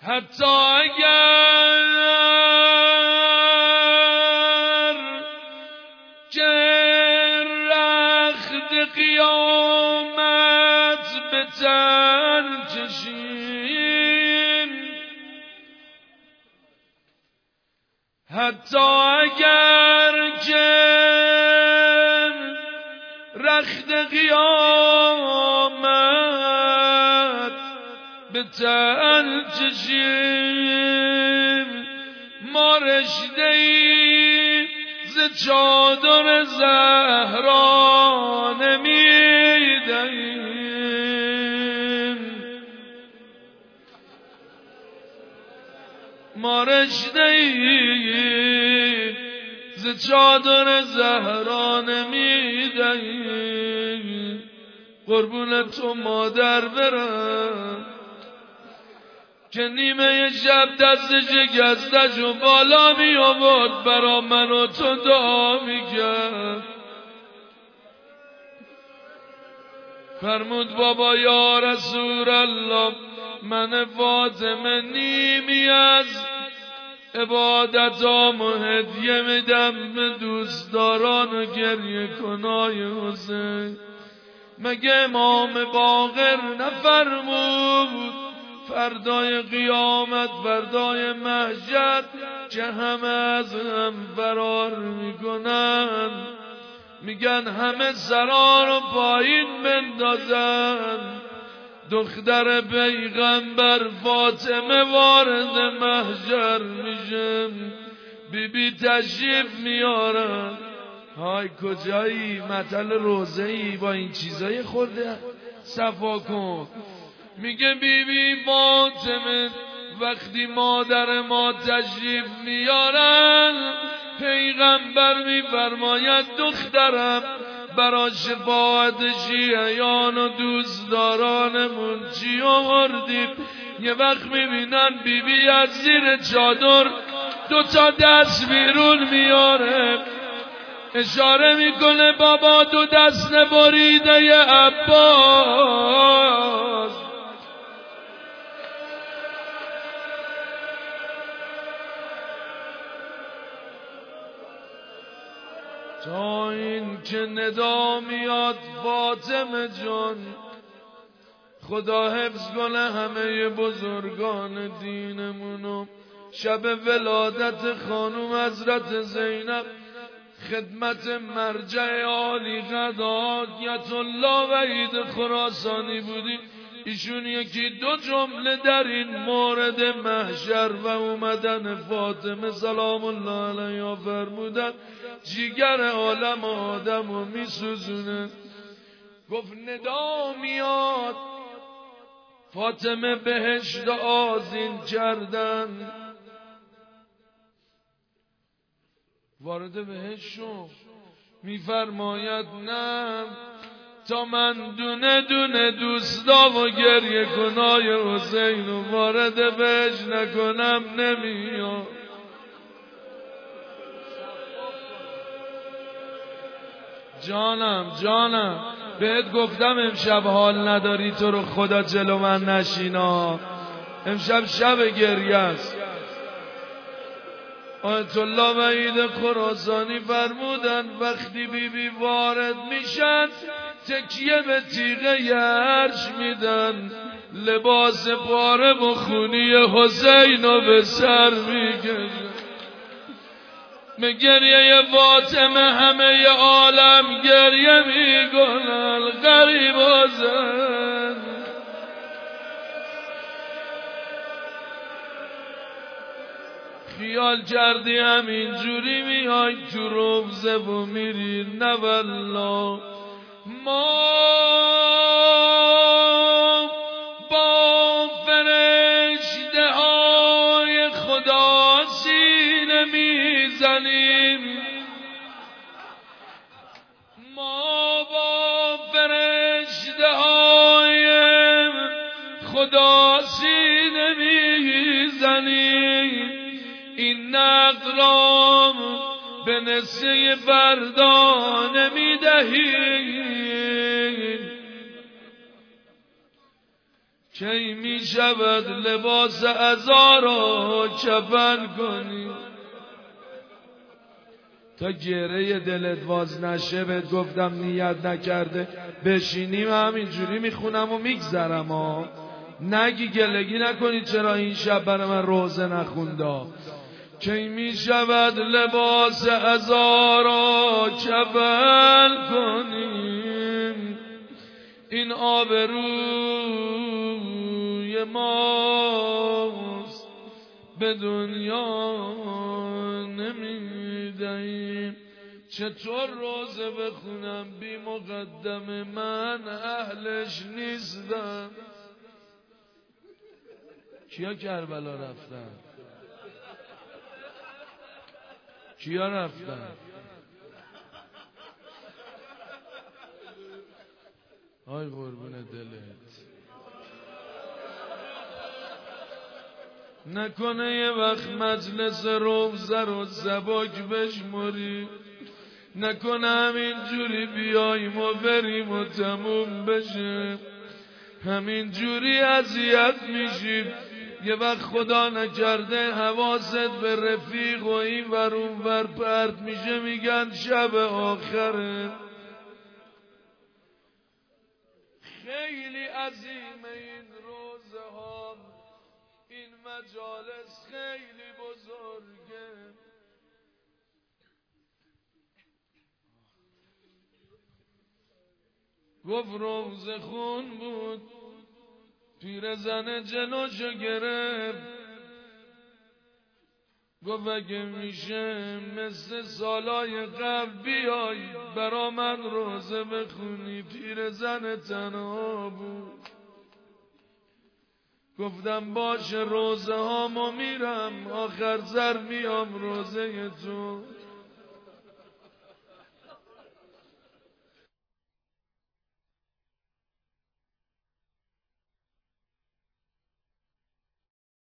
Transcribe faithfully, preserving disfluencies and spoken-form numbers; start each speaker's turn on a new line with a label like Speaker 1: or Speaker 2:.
Speaker 1: حتی اگر که رخت قیامت به تن کشیم، حتی اگر که رخت قیامت به تن کشیم، ما رشته‌ای ز چادر زهرا نمی‌دهیم، ما رشته‌ای ز چادر زهرا نمی‌دهیم. قربون تو مادر برم که نیمه شب دست شکستش و بالا می آورد برا من و تو دعا می کرد. فرمود بابا یا رسول الله، من فاطمه نیمی از عبادتام و هدیه میدم به دوستداران و گریه کنای حسین. مگه امام باقر نفرمود فردای قیامت، فردای محشر که همه از هم فرار میکنن، میگن همه سرا رو پایین بندازن، دختر پیغمبر فاطمه وارد محشر میشه، بی بی تشریف میارن. های کجایی؟ مطل روزه ای با این چیزای خورده صفا کن. میگه بی بی فاطمه وقتی مادر ما تشریف میارن، پیغمبر میفرماید دخترم برای شفاعت شیعیان و دوستدارانمون چی آوردیم؟ یه وقت میبینن بی بی از زیر چادر دو تا دست بیرون میاره، اشاره میکنه بابا دو دست بریده عباس. تا این که ندا میاد فاطمه جان، خدا حفظ کنه همه بزرگان دینمونو. شب ولادت خانم حضرت زینب خدمت مرجع عالی قضا آیت الله وحید خراسانی بودیم. ایشون یکی دو جمله در این مورد محشر و اومدن فاطمه سلام الله علیها فرمودن جیگر عالم آدم رو میسوزونه. گفت ندا میاد فاطمه بهشت آذین کردن، وارد بهشت شو. میفرماید نه تا من دونه دونه دوستا و گریه کنای حسین و وارد بهشت نکنم نمیاد. جانم جانم بهت گفتم امشب حال نداری تو رو خدا جلو من نشینا، امشب شب گریه است. آیت الله وحید خراسانی فرمودن وقتی بی بی وارد میشن تکیه به تیغه عرش میدن، لباس پاره و خونی حسین رو به سر میگن. گریه فاطمه همه عالم گریه میکنن، غریب حسین. خیال کردی همینجوری میای تو روزه و میری؟ نه والله، ما با فرشته های خدا سینه میزنیم، ما با فرشته های خدا سینه میزنیم. این نقرام به نسیه فردا نمیدهیم کی می شود لباس عزا را کفن کنی. تا گره دلت باز نشه بهت گفتم نیت نکرده بشینیم همینجوری میخونم و میگذرم ها. نگی گلگی نکنی چرا این شب برای من روزه نخوندا. کی می شود لباس عزا را کفن کنیم. این آبروی ماست به دنیا نمیدهیم. چطور روزه بخونم بی مقدم من اهلش نیستم. کیا کربلا رفتن؟ کیا رفتن؟ آی قربون دلت. نکنه یه وقت مجلس روزه رو سبک بشمری. نکنه همین جوری بیاییم و بریم و تموم بشه. همین جوری اذیت میشیم. یه وقت خدا نکرده حواست به رفیق و این ور اون ور پرت میشه میگن شب آخره. خیلی عظیمه این روزه ها. این مجالس خیلی بزرگه. گفت روزه خون بود پیرزن جلوشو گرفت. گفت اگه میشه مثل سالای قبل بیای برا من روزه بخونی. پیرزن تنها بود. گفتم باشه روزه هامو میرم آخر سر میام روزه تو.